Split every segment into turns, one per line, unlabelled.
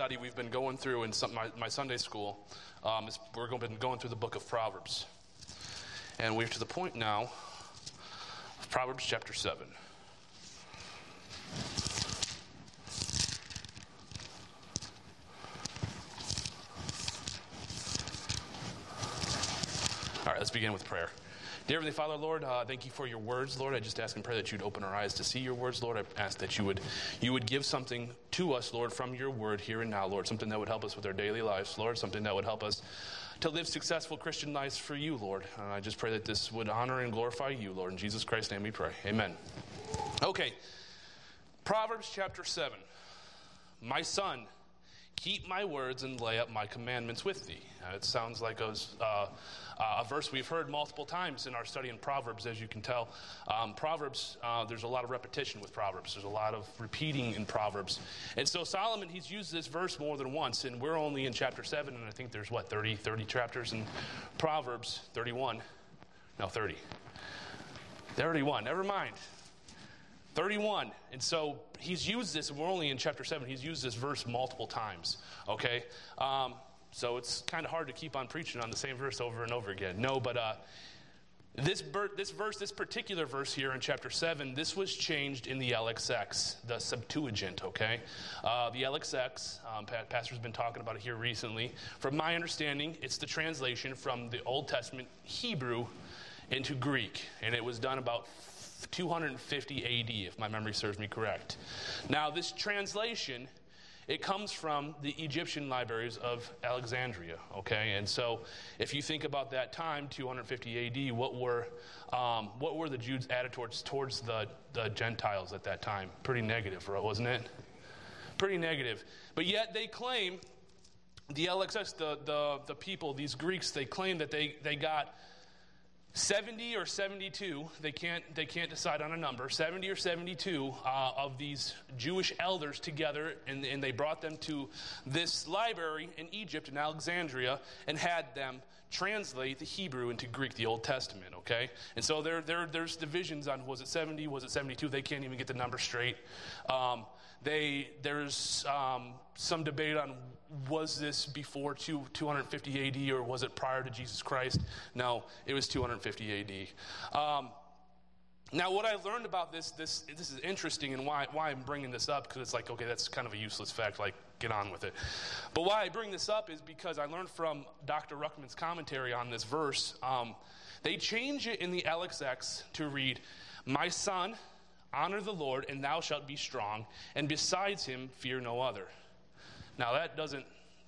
study we've been going through in my Sunday school. We're been going through the book of Proverbs. And we're to the point now of Proverbs chapter 7. All right, let's begin with prayer. Dear Heavenly Father, Lord, thank you for your words, Lord. I just ask and pray that you'd open our eyes to see your words, Lord. I ask that you would give something to us, Lord, from your word here and now, Lord, something that would help us with our daily lives, Lord, something that would help us to live successful Christian lives for you, Lord. I just pray that this would honor and glorify you, Lord. In Jesus Christ's name we pray. Amen. Okay, Proverbs chapter 7. My son, keep my words and lay up my commandments with thee. It sounds like a verse we've heard multiple times in our study in Proverbs, as you can tell. Proverbs, there's a lot of repetition with Proverbs. There's a lot of repeating in Proverbs. And so Solomon, he's used this verse more than once, and we're only in chapter 7, and I think there's, 30 chapters in Proverbs, 31. No, 30. 31, never mind. 31. And so he's used this, and we're only in chapter 7, he's used this verse multiple times, okay? So it's kind of hard to keep on preaching on the same verse over and over again. No, but this particular verse here in chapter 7, this was changed in the LXX, the Septuagint, okay? The LXX, Pastor's been talking about it here recently. From my understanding, it's the translation from the Old Testament Hebrew into Greek, and it was done about 250 AD, if my memory serves me correct. Now, this translation, it comes from the Egyptian libraries of Alexandria, okay? And so, if you think about that time, 250 AD, what were the Jews' attitudes towards the Gentiles at that time? Pretty negative, wasn't it? Pretty negative. But yet they claim, the LXX, the people, these Greeks, they claim that they got 70 or 72, they can't decide on a number, 70 or 72 of these Jewish elders together, and they brought them to this library in Egypt, in Alexandria, and had them translate the Hebrew into Greek, the Old Testament, okay? And so there's divisions on, was it 70, was it 72? They can't even get the number straight. There's some debate on, was this before 250 AD or was it prior to Jesus Christ? No, it was 250 AD. Now, what I learned about this is interesting, and why I'm bringing this up, because it's like, okay, that's kind of a useless fact, like, get on with it. But why I bring this up is because I learned from Dr. Ruckman's commentary on this verse. They change it in the LXX to read, my son, honor the Lord, and thou shalt be strong, and besides him fear no other. Now that doesn't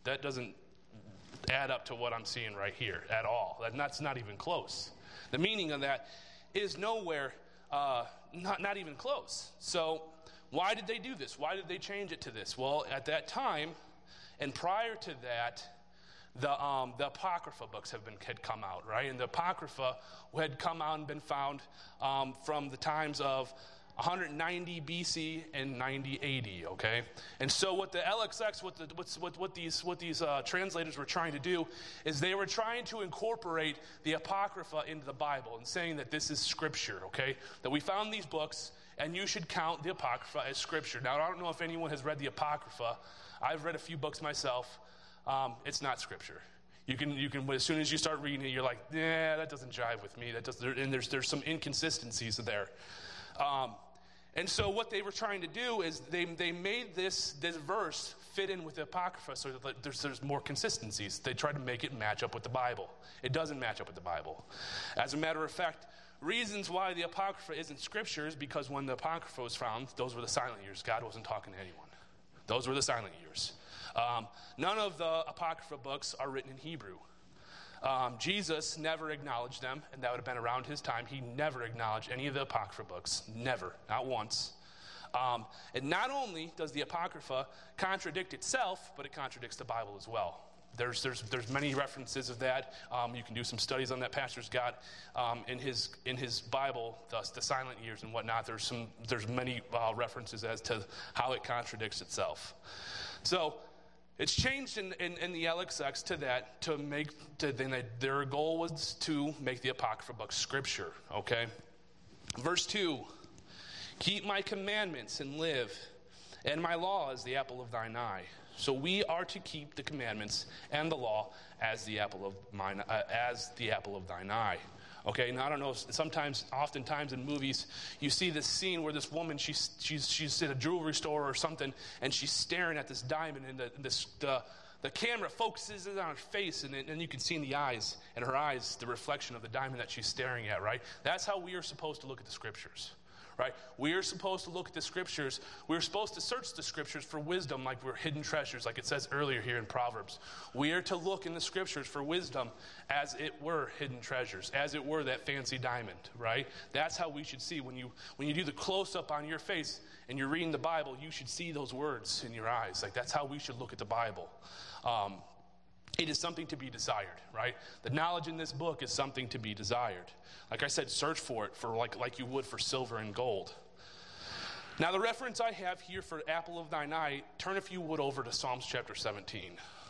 add up to what I'm seeing right here at all. That's not even close. The meaning of that is nowhere, not even close. So why did they do this? Why did they change it to this? Well, at that time, and prior to that, the Apocrypha books had come out, right? And the Apocrypha had come out and been found from the times of 190 BC and 90 AD, okay? And so what the LXX, what these translators were trying to do is they were trying to incorporate the Apocrypha into the Bible and saying that this is Scripture, okay? That we found these books and you should count the Apocrypha as Scripture. Now, I don't know if anyone has read the Apocrypha. I've read a few books myself. It's not Scripture. You can as soon as you start reading it, you're like, yeah, that doesn't jive with me. And there's some inconsistencies there. And so what they were trying to do is they made this verse fit in with the Apocrypha so that there's more consistencies. They tried to make it match up with the Bible. It doesn't match up with the Bible. As a matter of fact, reasons why the Apocrypha isn't Scripture is because when the Apocrypha was found, those were the silent years. God wasn't talking to anyone. Those were the silent years. None of the Apocrypha books are written in Hebrew. Jesus never acknowledged them, and that would have been around his time. He never acknowledged any of the Apocrypha books. Never. Not once. And not only does the Apocrypha contradict itself, but it contradicts the Bible as well. There's many references of that. You can do some studies on that. Pastor's got in his Bible the silent years and whatnot. There's many references as to how it contradicts itself. So it's changed in the LXX to that their goal was to make the Apocrypha books Scripture. Okay, verse 2: keep my commandments and live, and my law is the apple of thine eye. So we are to keep the commandments and the law as the apple of thine eye. Okay, now I don't know, oftentimes in movies, you see this scene where this woman, she's at a jewelry store or something, and she's staring at this diamond, and the camera focuses on her face, and you can see in the eyes, and her eyes, the reflection of the diamond that she's staring at, right? That's how we are supposed to look at the Scriptures. Right? We are supposed to look at the Scriptures. We're supposed to search the Scriptures for wisdom like we're hidden treasures, like it says earlier here in Proverbs. We are to look in the Scriptures for wisdom as it were hidden treasures, as it were that fancy diamond, right? That's how we should see. When you do the close-up on your face and you're reading the Bible, you should see those words in your eyes. Like that's how we should look at the Bible. It is something to be desired, right? The knowledge in this book is something to be desired. Like I said, search for it for like you would for silver and gold. Now, the reference I have here for apple of thine eye, turn if you would over to Psalms chapter 17.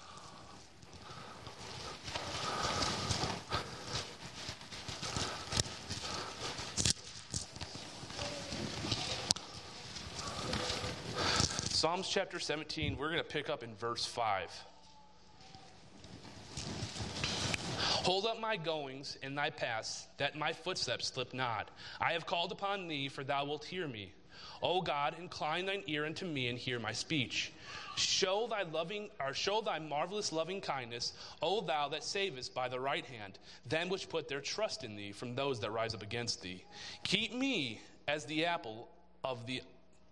Psalms chapter 17, we're going to pick up in verse 5. Hold up my goings and thy paths, that my footsteps slip not. I have called upon thee, for thou wilt hear me. O God, incline thine ear unto me and hear my speech. Show thy marvelous loving kindness, O thou that savest by the right hand, them which put their trust in thee from those that rise up against thee. Keep me as the apple of the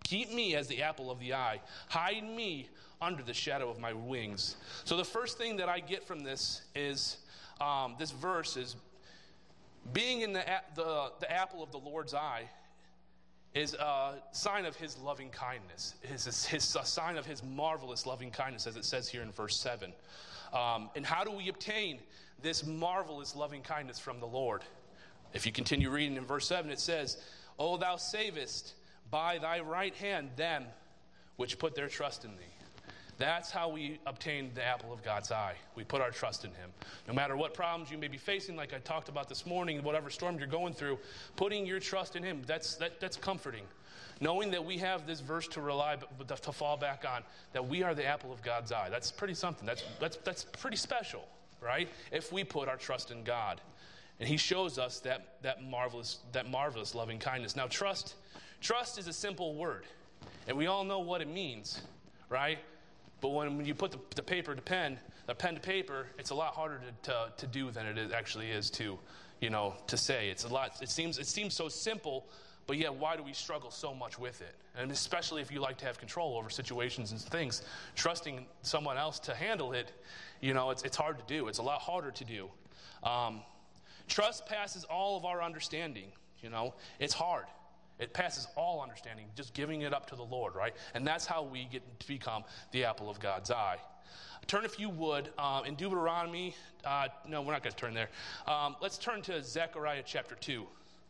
eye. Hide me under the shadow of my wings. So the first thing that I get from this is this verse is being in the apple of the Lord's eye is a sign of his loving kindness. It's a sign of his marvelous loving kindness, as it says here in verse 7. And how do we obtain this marvelous loving kindness from the Lord? If you continue reading in verse 7, it says, O thou savest by thy right hand them which put their trust in thee. That's how we obtain the apple of God's eye. We put our trust in him. No matter what problems you may be facing, like I talked about this morning, whatever storm you're going through, putting your trust in him, that's comforting. Knowing that we have this verse to fall back on, that we are the apple of God's eye. That's pretty something. That's pretty special, right? If we put our trust in God. And he shows us that marvelous loving kindness. Now, trust is a simple word. And we all know what it means, right? But when you put the pen to paper, it's a lot harder to do than it actually is to say. It's a lot. It seems so simple, but yet why do we struggle so much with it? And especially if you like to have control over situations and things, trusting someone else to handle it, it's hard to do. It's a lot harder to do. Trust passes all of our understanding. It's hard. It passes all understanding, just giving it up to the Lord, right? And that's how we get to become the apple of God's eye. Turn, if you would, in Deuteronomy. No, we're not going to turn there. Let's turn to Zechariah chapter 2.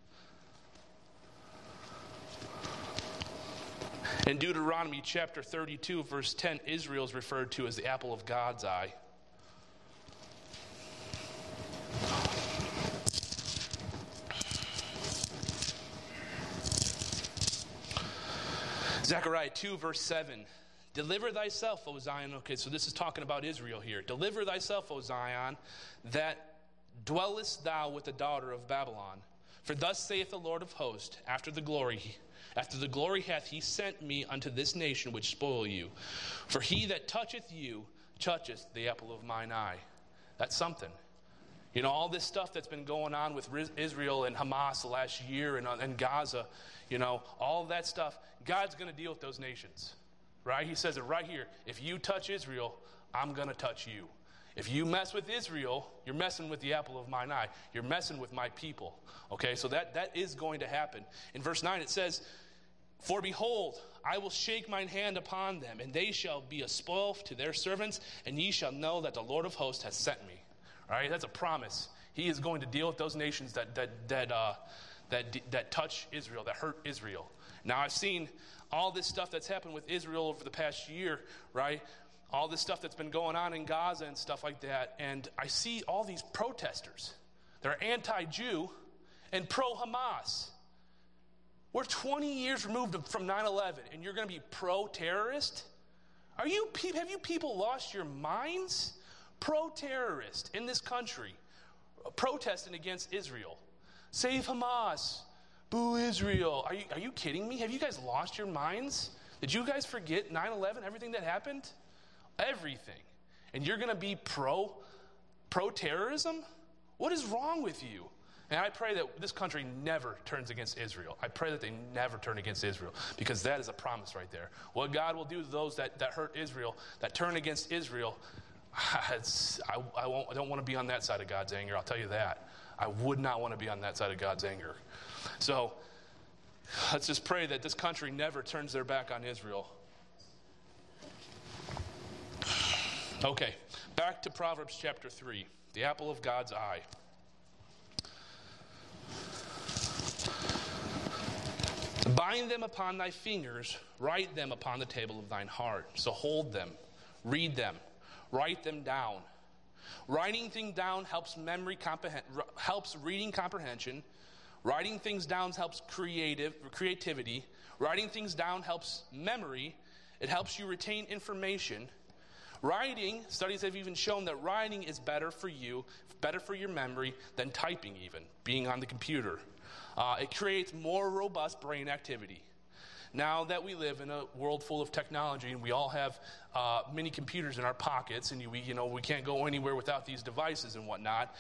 In Deuteronomy chapter 32, verse 10, Israel is referred to as the apple of God's eye. Zechariah 2, verse 7. Deliver thyself, O Zion. Okay, so this is talking about Israel here. Deliver thyself, O Zion, that dwellest thou with the daughter of Babylon. For thus saith the Lord of hosts, after the glory hath he sent me unto this nation which spoil you. For he that toucheth you toucheth the apple of mine eye. That's something. All this stuff that's been going on with Israel and Hamas the last year and Gaza, all of that stuff, God's going to deal with those nations, right? He says it right here. If you touch Israel, I'm going to touch you. If you mess with Israel, you're messing with the apple of mine eye. You're messing with my people, okay? So that is going to happen. In verse 9 it says, For behold, I will shake mine hand upon them, and they shall be a spoil to their servants, and ye shall know that the Lord of hosts hath sent me. All right, that's a promise. He is going to deal with those nations that touch Israel, that hurt Israel. Now, I've seen all this stuff that's happened with Israel over the past year, right? All this stuff that's been going on in Gaza and stuff like that, and I see all these protesters. They're anti-Jew and pro-Hamas. We're 20 years removed from 9/11, and you're going to be pro-terrorist? Have you people lost your minds? Pro-terrorist in this country protesting against Israel. Save Hamas. Boo Israel. Are you kidding me? Have you guys lost your minds? Did you guys forget 9/11, everything that happened? Everything. And you're going to be pro-terrorism? What is wrong with you? And I pray that this country never turns against Israel. I pray that they never turn against Israel, because that is a promise right there. What God will do to those that hurt Israel, that turn against Israel, I don't want to be on that side of God's anger. I'll tell you that. I would not want to be on that side of God's anger. So let's just pray that this country never turns their back on Israel. Okay, back to Proverbs chapter 3, the apple of God's eye. Bind them upon thy fingers, write them upon the table of thine heart. So hold them, read them, write them down. Writing things down helps helps reading comprehension. Writing things down helps creativity. Writing things down helps memory. It helps you retain information. Writing, studies have even shown that writing is better for you, better for your memory than typing even, being on the computer. It creates more robust brain activity. Now that we live in a world full of technology and we all have mini computers in our pockets, and we can't go anywhere without these devices and whatnot,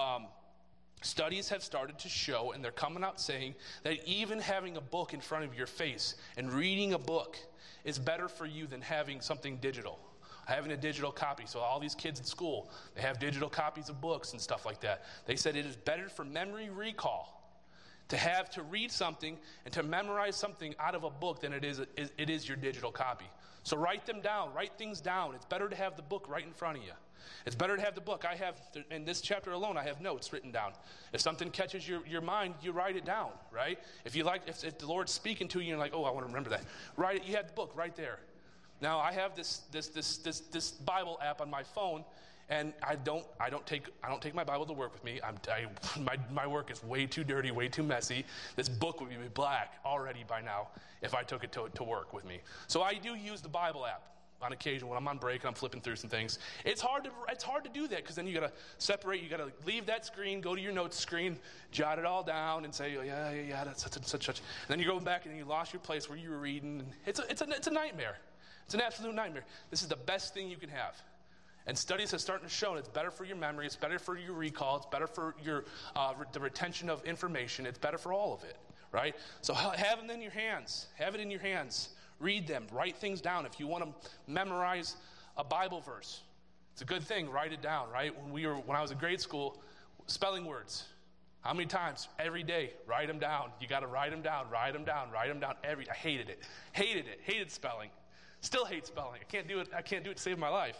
studies have started to show, and they're coming out saying, that even having a book in front of your face and reading a book is better for you than having something digital. Having a digital copy. So all these kids in school, they have digital copies of books and stuff like that. They said it is better for memory recall to read something and to memorize something out of a book than it is your digital copy. So write them down. Write things down. It's better to have the book right in front of you. It's better to have the book. I have, in this chapter alone, I have notes written down. If something catches your mind, you write it down, right? If the Lord's speaking to you, you're like, oh, I want to remember that. Write it. You have the book right there. Now I have this Bible app on my phone, and I don't take my Bible to work with me. My work is way too dirty, way too messy. This book would be black already by now if I took it to work with me. So I do use the Bible app on occasion when I'm on break and I'm flipping through some things. It's hard to do that, because then you got to separate. You got to leave that screen, go to your notes screen, jot it all down, and say, oh, yeah, that's such. And then you go back and you lost your place where you were reading. It's a nightmare. It's an absolute nightmare. This is the best thing you can have. And studies have started to show it's better for your memory, it's better for your recall, it's better for your the retention of information, it's better for all of it, right? So have them in your hands. Have it in your hands. Read them. Write things down. If you want to memorize a Bible verse, it's a good thing. Write it down, right? When I was in grade school, spelling words. How many times? Every day. Write them down. You got to write them down. Write them down. Write them down. I hated it. Hated spelling. Still hate spelling. I can't do it to save my life.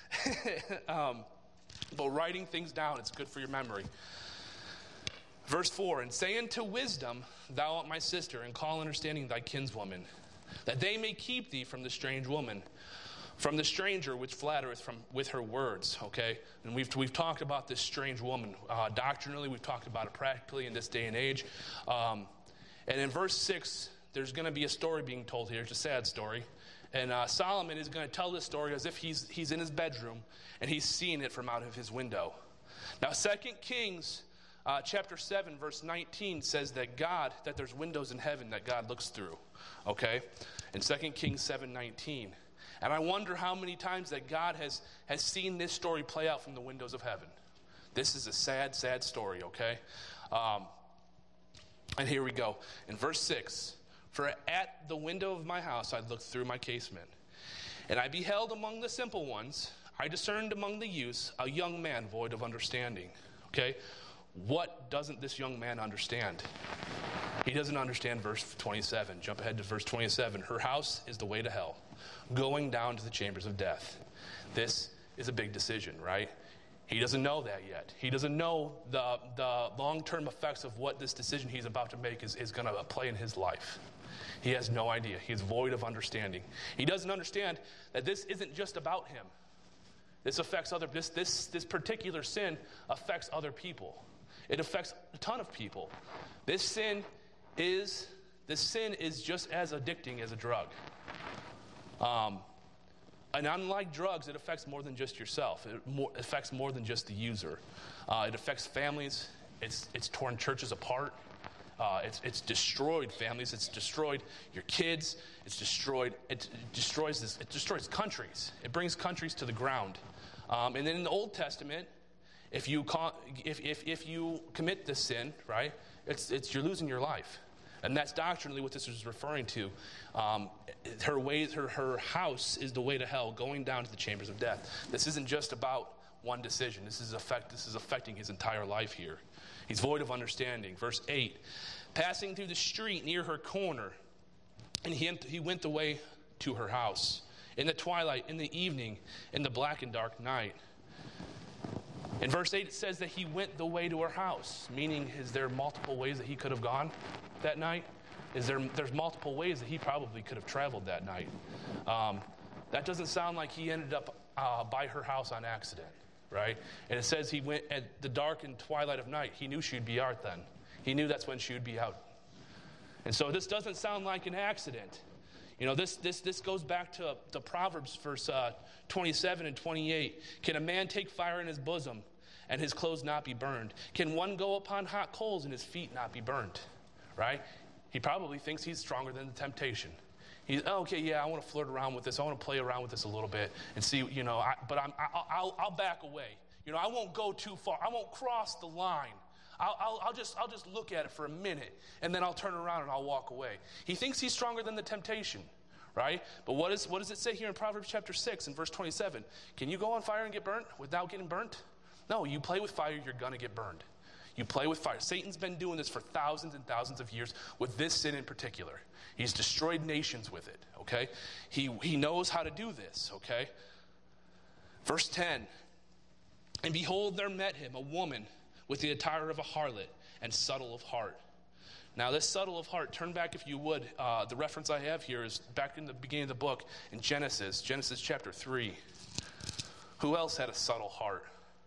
But writing things down, it's good for your memory. Verse 4, and say unto wisdom, thou art my sister, and call understanding thy kinswoman, that they may keep thee from the strange woman, from the stranger which flattereth with her words. Okay, and we've talked about this strange woman doctrinally. We've talked about it practically in this day and age. And in verse 6, there's going to be a story being told here. It's a sad story. And Solomon is going to tell this story as if he's in his bedroom and he's seeing it from out of his window. Now, 2 Kings chapter 7, verse 19 says that there's windows in heaven that God looks through. Okay? In 2 Kings 7:19. And I wonder how many times that God has seen this story play out from the windows of heaven. This is a sad, sad story, okay? And here we go. In verse 6. For at the window of my house I looked through my casement, and I beheld among the simple ones, I discerned among the youths a young man void of understanding. Okay? What doesn't this young man understand? He doesn't understand verse 27. Jump ahead to verse 27. Her house is the way to hell, going down to the chambers of death. This is a big decision, right? He doesn't know that yet. He doesn't know the long-term effects of what this decision he's about to make is going to play in his life. He has no idea. He's void of understanding. He doesn't understand that this isn't just about him. This affects this particular sin affects other people. It affects a ton of people. This sin is just as addicting as a drug. And unlike drugs, it affects more than just yourself. It affects more than just the user. It affects families. It's torn churches apart. It's destroyed families. It's destroyed your kids. It destroys countries. It brings countries to the ground. And then in the Old Testament, if you commit this sin, right, you're losing your life. And that's doctrinally what this is referring to. Her house is the way to hell, going down to the chambers of death. This isn't just about one decision. This is affecting his entire life here. He's void of understanding. Verse 8, passing through the street near her corner, and he went the way to her house. In the twilight, in the evening, in the black and dark night. In verse 8, it says that he went the way to her house, meaning is there multiple ways that he could have gone that night? There's multiple ways that he probably could have traveled that night. That doesn't sound like he ended up by her house on accident, right? And it says he went at the dark and twilight of night. He knew she'd be out then. He knew that's when she would be out. And so this doesn't sound like an accident. You know, this goes back to the Proverbs, verse 27 and 28. Can a man take fire in his bosom and his clothes not be burned? Can one go upon hot coals and his feet not be burned? Right? He probably thinks he's stronger than the temptation. He's, okay, yeah, I want to flirt around with this. I want to play around with this a little bit and see, you know, I'll back away. You know, I won't go too far. I won't cross the line. I'll just look at it for a minute, and then I'll turn around and I'll walk away. He thinks he's stronger than the temptation, right? But what does it say here in Proverbs chapter 6 and verse 27? Can you go on fire and get burnt without getting burnt? No, you play with fire, you're going to get burned. You play with fire. Satan's been doing this for thousands and thousands of years with this sin in particular. He's destroyed nations with it, okay? He knows how to do this, okay? Verse 10, and behold, there met him a woman with the attire of a harlot and subtle of heart. Now, this subtle of heart, turn back if you would. The reference I have here is back in the beginning of the book in Genesis chapter 3. Who else had a subtle heart?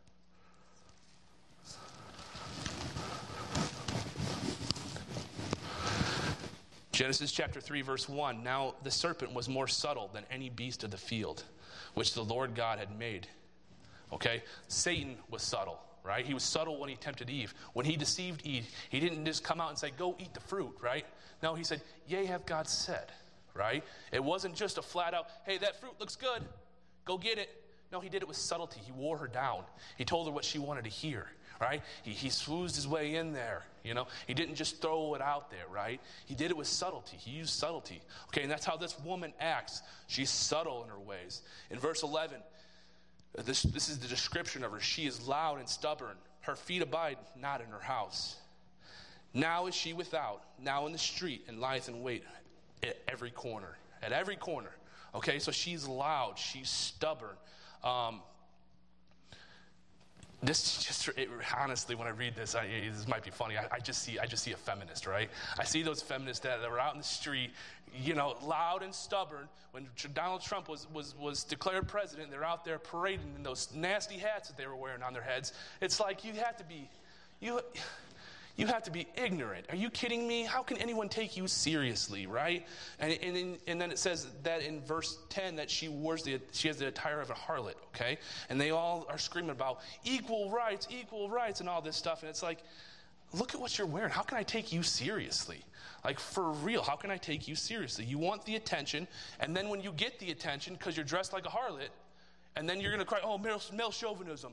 Genesis chapter 3, verse 1. Now the serpent was more subtle than any beast of the field, which the Lord God had made. Okay? Satan was subtle. Right? He was subtle when he tempted Eve. When he deceived Eve, he didn't just come out and say, go eat the fruit, right? No, he said, yea, have God said, right? It wasn't just a flat out, hey, that fruit looks good, go get it. No, he did it with subtlety. He wore her down. He told her what she wanted to hear, right? He swoozed his way in there, you know? He didn't just throw it out there, right? He did it with subtlety. He used subtlety. Okay, and that's how this woman acts. She's subtle in her ways. In verse 11, This is the description of her. She is loud and stubborn. Her feet abide not in her house. Now is she without, now in the street, and lieth in wait at every corner. At every corner. Okay, so she's loud. She's stubborn. Honestly, when I read this, this might be funny. I just see a feminist, right? I see those feminists that are out in the street, you know, loud and stubborn. When Donald Trump was declared president, they're out there parading in those nasty hats that they were wearing on their heads. It's like you have to be ignorant. Are you kidding me? How can anyone take you seriously, right? And then it says that in verse 10 that she has the attire of a harlot, okay? And they all are screaming about equal rights, and all this stuff. And it's like, look at what you're wearing. How can I take you seriously? Like, for real, how can I take you seriously? You want the attention, and then when you get the attention because you're dressed like a harlot, and then you're going to cry, oh, male chauvinism.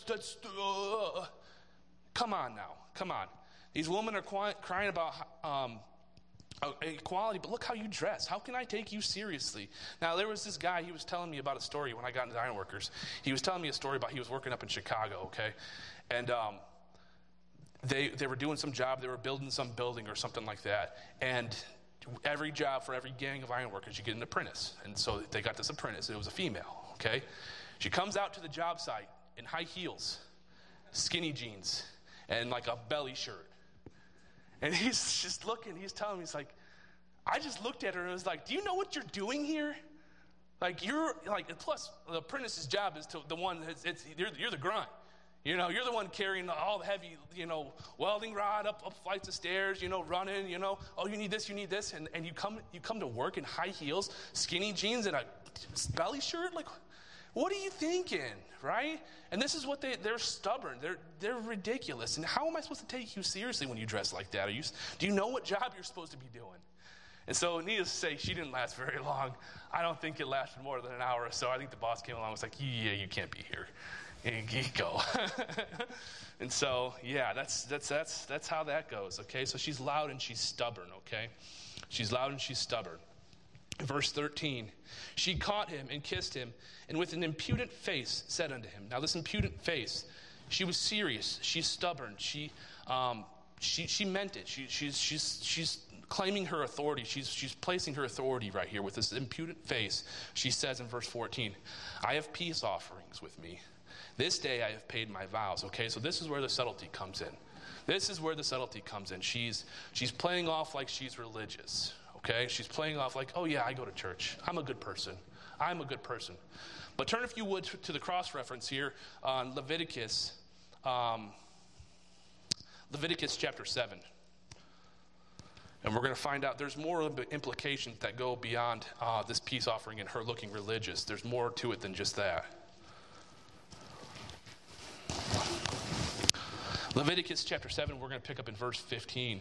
Come on now. Come on. These women are crying about equality, but look how you dress. How can I take you seriously? Now, there was this guy, he was telling me about a story when I got into Ironworkers. He was telling me a story about he was working up in Chicago, okay? And they were doing some job. They were building some building or something like that. And every job for every gang of ironworkers, you get an apprentice. And so they got this apprentice. It was a female, okay? She comes out to the job site in high heels, skinny jeans, and like a belly shirt. And he's just looking, he's telling me, he's like, I just looked at her and was like, do you know what you're doing here? Like, you're like, plus the apprentice's job is to the one, you're the grunt. You know, you're the one carrying all the heavy, you know, welding rod up flights of stairs, you know, running, you know, oh, you need this, and you come to work in high heels, skinny jeans, and a belly shirt? Like, what are you thinking, right? And this is what they're stubborn. They're ridiculous. And how am I supposed to take you seriously when you dress like that? Do you know what job you're supposed to be doing? And so, needless to say, she didn't last very long. I don't think it lasted more than an hour or so. I think the boss came along and was like, yeah, you can't be here. You go. And so, yeah, that's how that goes, okay? So she's loud and she's stubborn, okay? She's loud and she's stubborn. Verse 13, she caught him and kissed him, and with an impudent face said unto him. Now this impudent face, she was serious. She's stubborn. She meant it. She's claiming her authority. She's placing her authority right here with this impudent face. She says in verse 14, I have peace offerings with me. This day I have paid my vows. Okay, so this is where the subtlety comes in. This is where the subtlety comes in. She's playing off like she's religious. Okay, she's playing off like, oh yeah, I go to church. I'm a good person. I'm a good person. But turn, if you would, to the cross-reference here on Leviticus chapter 7. And we're going to find out there's more implications that go beyond this peace offering and her looking religious. There's more to it than just that. Leviticus chapter 7, we're going to pick up in verse 15.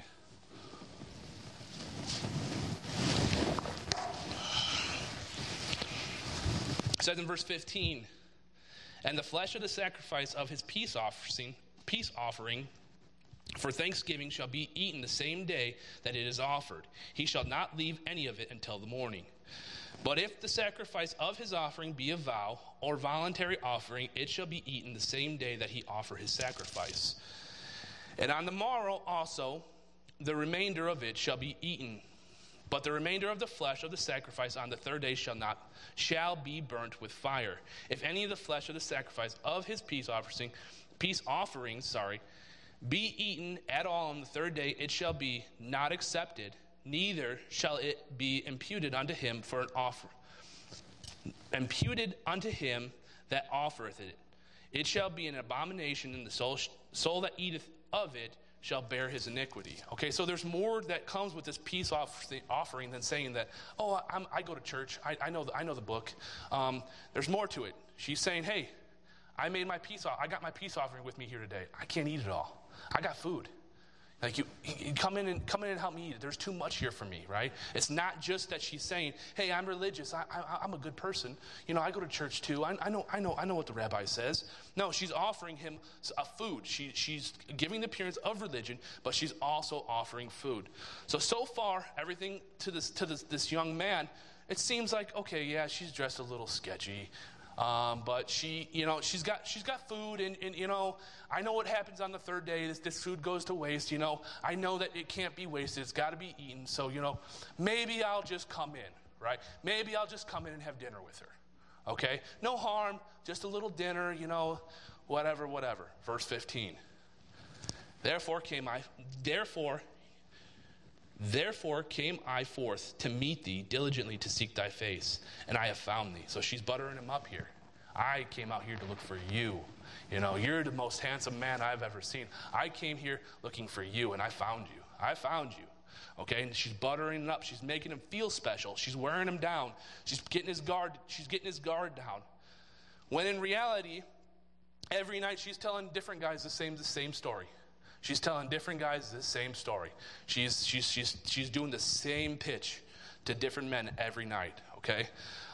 It says in verse 15, and the flesh of the sacrifice of his peace offering for thanksgiving shall be eaten the same day that it is offered. He shall not leave any of it until the morning. But if the sacrifice of his offering be a vow or voluntary offering, it shall be eaten the same day that he offer his sacrifice. And on the morrow also the remainder of it shall be eaten. But the remainder of the flesh of the sacrifice on the third day shall be burnt with fire. If any of the flesh of the sacrifice of his peace offerings, be eaten at all on the third day, it shall be not accepted, neither shall it be imputed unto him for an offer. Imputed unto him that offereth it. It shall be an abomination, and the soul that eateth of it shall bear his iniquity. Okay, so there's more that comes with this peace offering than saying that, oh, I go to church, I know the book. There's more to it. She's saying, hey, I got my peace offering with me here today. I can't eat it all. I got food. Like you come in and help me eat it. There's too much here for me, right? It's not just that she's saying, "Hey, I'm religious. I'm a good person. You know, I go to church too. I know what the rabbi says." No, she's offering him a food. She's giving the appearance of religion, but she's also offering food. So far, everything to this young man, it seems like, okay, yeah, she's dressed a little sketchy. But she's got food, and I know what happens on the third day. This food goes to waste. I know that it can't be wasted. It's got to be eaten. So maybe I'll just come in, right? Maybe I'll just come in and have dinner with her. Okay, no harm, just a little dinner. Whatever. Verse 15. Therefore came I forth to meet thee diligently to seek thy face, and I have found thee. So she's buttering him up here. I came out here to look for you. You're the most handsome man I've ever seen. I came here looking for you, and I found you. Okay, and she's buttering him up. She's making him feel special. She's wearing him down. She's getting his guard down. When in reality, every night she's telling different guys the same story. She's telling different guys the same story. She's doing the same pitch to different men every night, okay?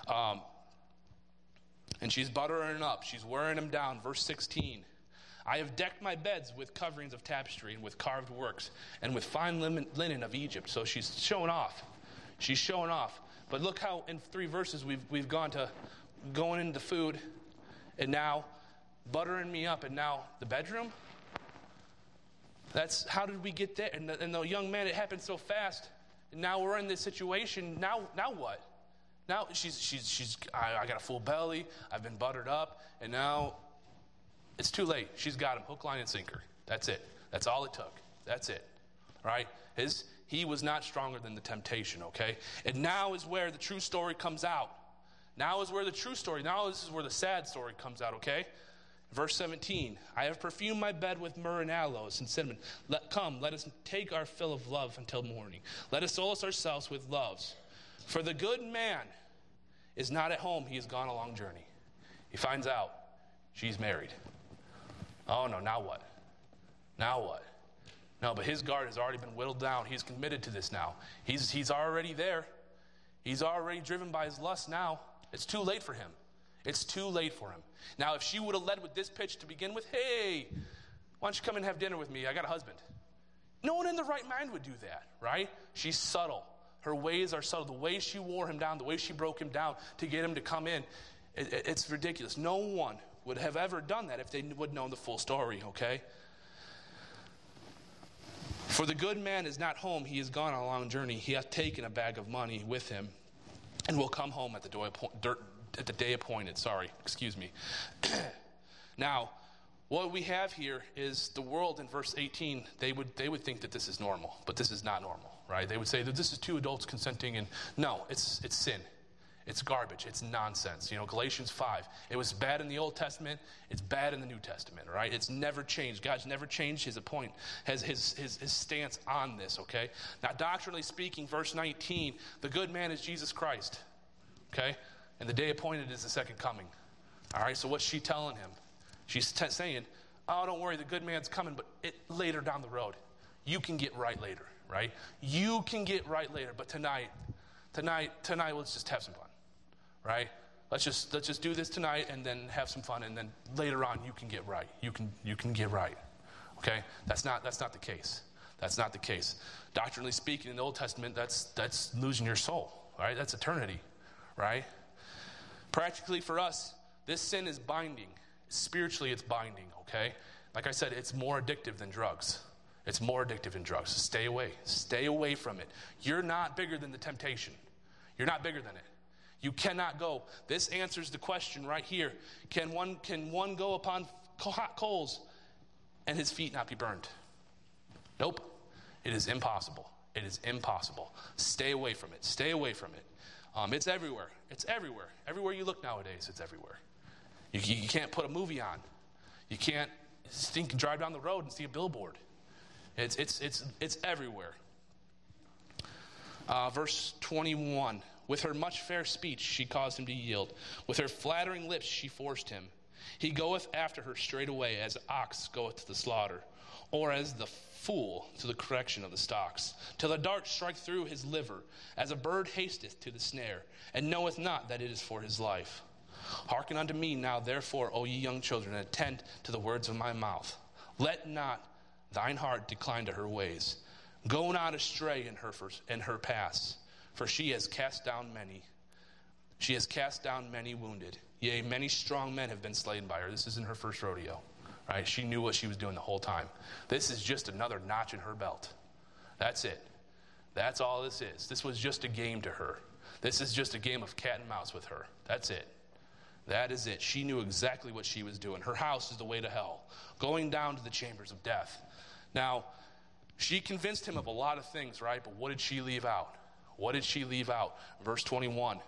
And she's buttering up. She's wearing them down. Verse 16. I have decked my beds with coverings of tapestry and with carved works and with fine linen of Egypt. So she's showing off. She's showing off. But look how in 3 verses we've gone to going into food and now buttering me up and now the bedroom. That's how did we get there? And the young man, it happened so fast. And now we're in this situation. Now what? Now I got a full belly. I've been buttered up, and now it's too late. She's got him hook, line, and sinker. That's it. That's all it took. That's it. Right? He was not stronger than the temptation. Okay. And now is where the true story comes out. Now this is where the sad story comes out. Okay. Verse 17, I have perfumed my bed with myrrh and aloes and cinnamon. Let us take our fill of love until morning. Let us solace ourselves with loves. For the good man is not at home. He has gone a long journey. He finds out she's married. Oh, no, now what? Now what? No, but his guard has already been whittled down. He's committed to this now. He's already there. He's already driven by his lust now. It's too late for him. It's too late for him. Now, if she would have led with this pitch to begin with, hey, why don't you come and have dinner with me? I got a husband. No one in their right mind would do that, right? She's subtle. Her ways are subtle. The way she wore him down, the way she broke him down to get him to come in, it's ridiculous. No one would have ever done that if they would know the full story, okay? For the good man is not home. He has gone on a long journey. He hath taken a bag of money with him and will come home at the day appointed. Now, what we have here is the world in verse 18. They would think that this is normal, but this is not normal, right? They would say that this is two adults consenting, and no, it's sin. It's garbage. It's nonsense. Galatians 5. It was bad in the Old Testament. It's bad in the New Testament, right? It's never changed. God's never changed his stance on this, okay? Now, doctrinally speaking, verse 19, the good man is Jesus Christ, okay? And the day appointed is the second coming, all right? So what's she telling him? She's saying, oh, don't worry, the good man's coming, but later down the road. You can get right later, right? You can get right later, but tonight, let's just have some fun. Right? Let's just do this tonight and then have some fun, and then later on you can get right. You can get right. Okay? That's not the case. That's not the case. Doctrinally speaking, in the Old Testament, that's losing your soul. Right? That's eternity. Right? Practically for us, this sin is binding. Spiritually, it's binding. Okay? Like I said, it's more addictive than drugs. It's more addictive than drugs. Stay away. Stay away from it. You're not bigger than the temptation. You're not bigger than it. You cannot go. This answers the question right here. Can one go upon hot coals and his feet not be burned? Nope. It is impossible. It is impossible. Stay away from it. Stay away from it. It's everywhere. It's everywhere. Everywhere you look nowadays, it's everywhere. You can't put a movie on. You can't drive down the road and see a billboard. It's everywhere. Verse 21. With her much fair speech she caused him to yield. With her flattering lips she forced him. He goeth after her straightway, as ox goeth to the slaughter, or as the fool to the correction of the stocks, till the dart strike through his liver, as a bird hasteth to the snare, and knoweth not that it is for his life. Hearken unto me now, therefore, O ye young children, and attend to the words of my mouth. Let not thine heart decline to her ways. Go not astray in her paths. For she has cast down many. She has cast down many wounded. Yea, many strong men have been slain by her. This isn't her first rodeo, right? She knew what she was doing the whole time. This is just another notch in her belt. That's it. That's all this is. This was just a game to her. This is just a game of cat and mouse with her. That's it. That is it. She knew exactly what she was doing. Her house is the way to hell, going down to the chambers of death. Now, she convinced him of a lot of things, right? But what did she leave out? What did she leave out? Verse 22.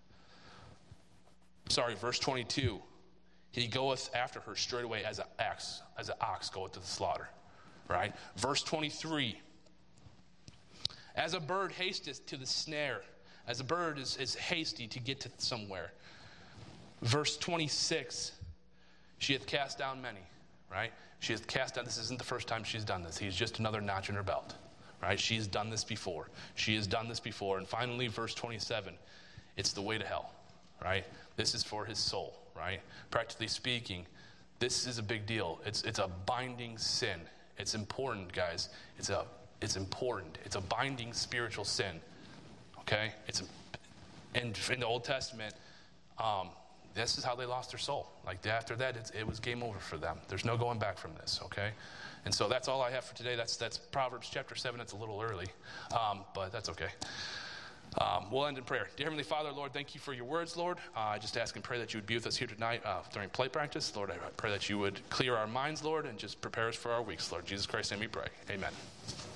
He goeth after her straightway as an ox goeth to the slaughter. Right? Verse 23. As a bird hasteth to the snare. As a bird is hasty to get to somewhere. Verse 26. She hath cast down many. Right? She hath cast down. This isn't the first time she's done this. He's just another notch in her belt. Right? She's done this before. She has done this before. And finally, verse 27, it's the way to hell. Right? This is for his soul. Right? Practically speaking, this is a big deal. It's a binding sin. It's important, guys. It's important. It's a binding spiritual sin. Okay? And in the Old Testament, this is how they lost their soul. Like after that, it was game over for them. There's no going back from this. Okay? And so that's all I have for today. That's Proverbs chapter 7. It's a little early, but that's okay. We'll end in prayer. Dear Heavenly Father, Lord, thank you for your words, Lord. I just ask and pray that you would be with us here tonight during play practice. Lord, I pray that you would clear our minds, Lord, and just prepare us for our weeks. Lord, in Jesus Christ's name we pray. Amen.